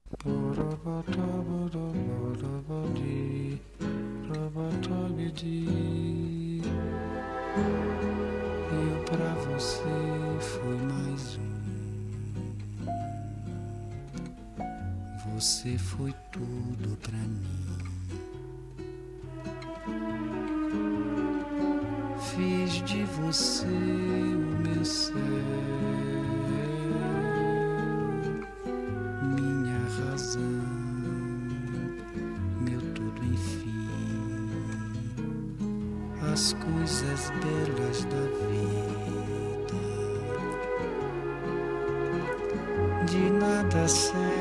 Eu pra você fui mais um. Você foi tudo pra mim. Fiz de você o meu céu, minha razão, meu tudo, enfim. As coisas belas da vida de nada serve